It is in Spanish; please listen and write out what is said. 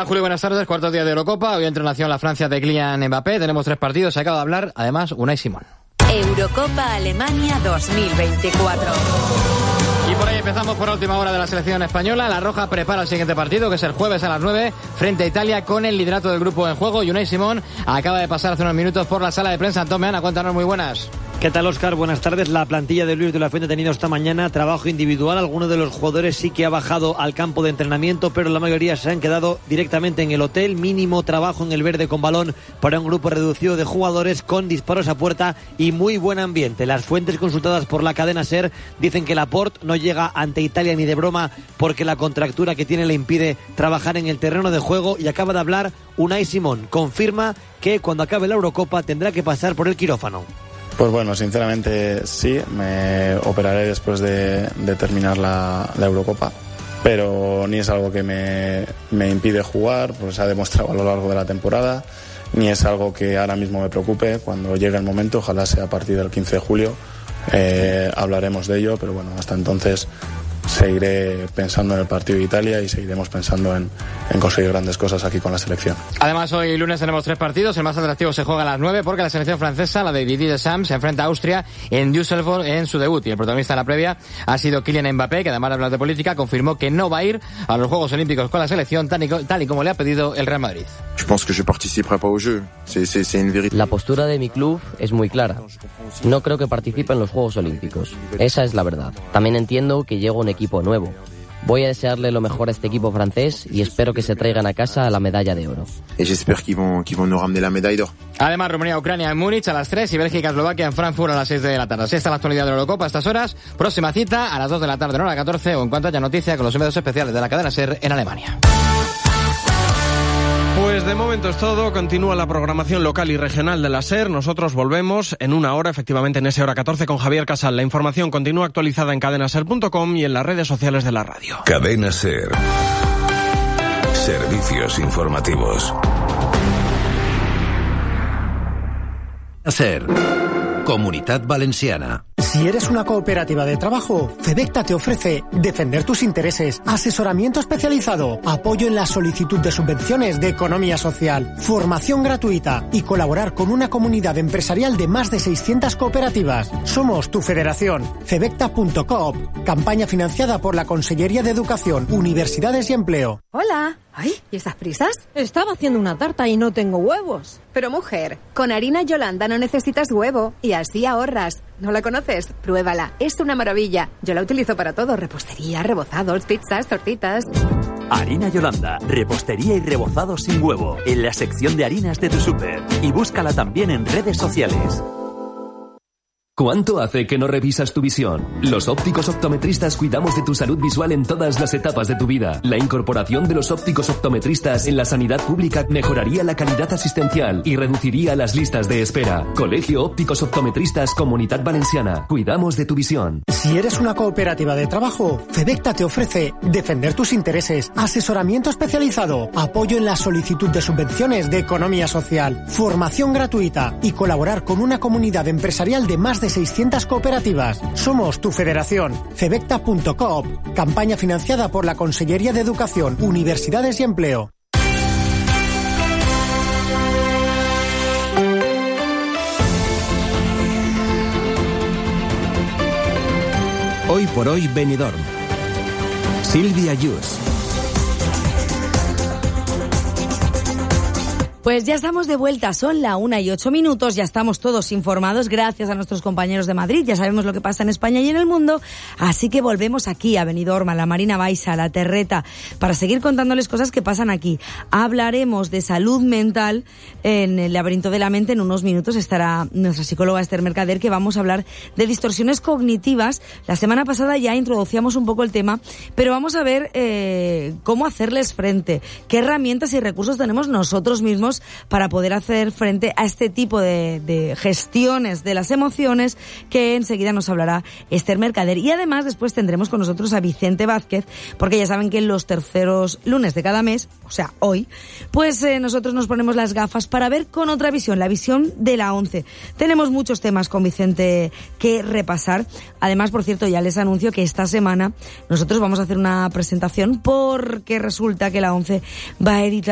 tal, Julio? Buenas tardes. Cuarto día de Eurocopa. Hoy entra en acción la Francia de Kylian Mbappé. Tenemos 3 partidos. Se acaba de hablar, además, Unai Simón. Eurocopa Alemania 2024. Y por ahí empezamos por la última hora de la selección española. La Roja prepara el siguiente partido, que es el jueves a las 9, frente a Italia, con el liderato del grupo en juego. Y Unai Simón acaba de pasar hace unos minutos por la sala de prensa. Antón Meana, cuéntanos, muy buenas. ¿Qué tal, Óscar? Buenas tardes. La plantilla de Luis de la Fuente ha tenido esta mañana trabajo individual. Algunos de los jugadores sí que ha bajado al campo de entrenamiento, pero la mayoría se han quedado directamente en el hotel. Mínimo trabajo en el verde con balón para un grupo reducido de jugadores, con disparos a puerta y muy buen ambiente. Las fuentes consultadas por la cadena SER dicen que Laporte no llega ante Italia ni de broma, porque la contractura que tiene le impide trabajar en el terreno de juego. Y acaba de hablar Unai Simón. Confirma que cuando acabe la Eurocopa tendrá que pasar por el quirófano. Pues bueno, sinceramente sí, me operaré después de terminar la Eurocopa, pero ni es algo que me impide jugar, pues se ha demostrado a lo largo de la temporada, ni es algo que ahora mismo me preocupe. Cuando llegue el momento, ojalá sea a partir del 15 de julio, hablaremos de ello, pero bueno, hasta entonces seguiré pensando en el partido de Italia y seguiremos pensando en conseguir grandes cosas aquí con la selección. Además, hoy lunes tenemos 3 partidos. El más atractivo se juega a las 9, porque la selección francesa, la de Didier Deschamps, se enfrenta a Austria en Düsseldorf en su debut. Y el protagonista de la previa ha sido Kylian Mbappé, que además de hablar de política, confirmó que no va a ir a los Juegos Olímpicos con la selección, tal y como le ha pedido el Real Madrid. La postura de mi club es muy clara. No creo que participe en los Juegos Olímpicos. Esa es la verdad. También entiendo que llega un equipo nuevo. Voy a desearle lo mejor a este equipo francés y espero que se traigan a casa la medalla de oro. Además, Rumanía-Ucrania en Múnich a las 3 y Bélgica-Eslovaquia en Frankfurt a las 6 de la tarde. Así está la actualidad de la Eurocopa a estas horas. Próxima cita a las 2 de la tarde, no a las 14, o en cuanto haya noticia, con los medios especiales de la cadena SER en Alemania. Pues de momento es todo. Continúa la programación local y regional de la SER. Nosotros volvemos en una hora, efectivamente en esa hora 14, con Javier Casal. La información continúa actualizada en cadenaser.com y en las redes sociales de la radio. Cadena SER. Servicios informativos. SER. Comunitat Valenciana. Si eres una cooperativa de trabajo, Febecta te ofrece defender tus intereses, asesoramiento especializado, apoyo en la solicitud de subvenciones de economía social, formación gratuita y colaborar con una comunidad empresarial de más de 600 cooperativas. Somos tu federación. Febecta.coop. Campaña financiada por la Consellería de Educación, Universidades y Empleo. Hola. Ay, ¿y estas prisas? Estaba haciendo una tarta y no tengo huevos. Pero mujer, con harina Yolanda no necesitas huevo y así ahorras. ¿No la conoces? Pruébala, es una maravilla. Yo la utilizo para todo: repostería, rebozados, pizzas, tortitas. Harina Yolanda, repostería y rebozados sin huevo, en la sección de harinas de tu súper. Y búscala también en redes sociales. ¿Cuánto hace que no revisas tu visión? Los ópticos optometristas cuidamos de tu salud visual en todas las etapas de tu vida. La incorporación de los ópticos optometristas en la sanidad pública mejoraría la calidad asistencial y reduciría las listas de espera. Colegio Ópticos Optometristas Comunitat Valenciana. Cuidamos de tu visión. Si eres una cooperativa de trabajo, Febecta te ofrece defender tus intereses, asesoramiento especializado, apoyo en la solicitud de subvenciones de economía social, formación gratuita y colaborar con una comunidad empresarial de más de 600 cooperativas. Somos tu federación. Febecta.coop. Campaña financiada por la Consellería de Educación, Universidades y Empleo. Hoy por hoy Benidorm. Silvia Yus. Pues ya estamos de vuelta, son la 1:08, ya estamos todos informados gracias a nuestros compañeros de Madrid, ya sabemos lo que pasa en España y en el mundo, así que volvemos aquí a Benidorm, a la Marina Baixa, a la Terreta, para seguir contándoles cosas que pasan aquí. Hablaremos de salud mental en el laberinto de la mente. En unos minutos estará nuestra psicóloga Esther Mercader, que vamos a hablar de distorsiones cognitivas. La semana pasada ya introducíamos un poco el tema, pero vamos a ver cómo hacerles frente, qué herramientas y recursos tenemos nosotros mismos para poder hacer frente a este tipo de gestiones de las emociones, que enseguida nos hablará Esther Mercader. Y además después tendremos con nosotros a Vicente Vázquez, porque ya saben que en los terceros lunes de cada mes, o sea, hoy, pues nosotros nos ponemos las gafas para ver con otra visión, la visión de la ONCE. Tenemos muchos temas con Vicente que repasar. Además, por cierto, ya les anuncio que esta semana nosotros vamos a hacer una presentación, porque resulta que la ONCE va a editar